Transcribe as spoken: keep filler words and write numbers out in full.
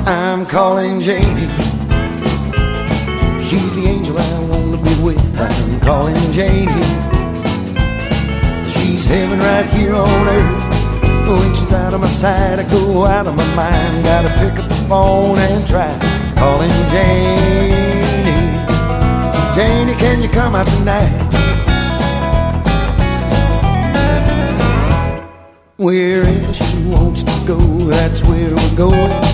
I'm calling Janie. She's the angel I want to be with. I'm calling Janie. She's heaven right here on earth. When she's out of my sight, I go out of my mind. Gotta pick up the phone and try calling Janie. Janie, can you come out tonight? Wherever she wants to go, that's where we're going.